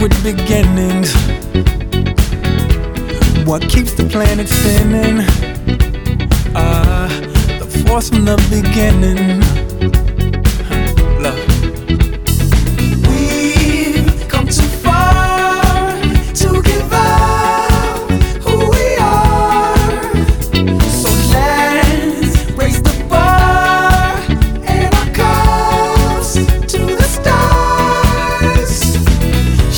with beginnings. What keeps the planet spinning? The force from the beginning.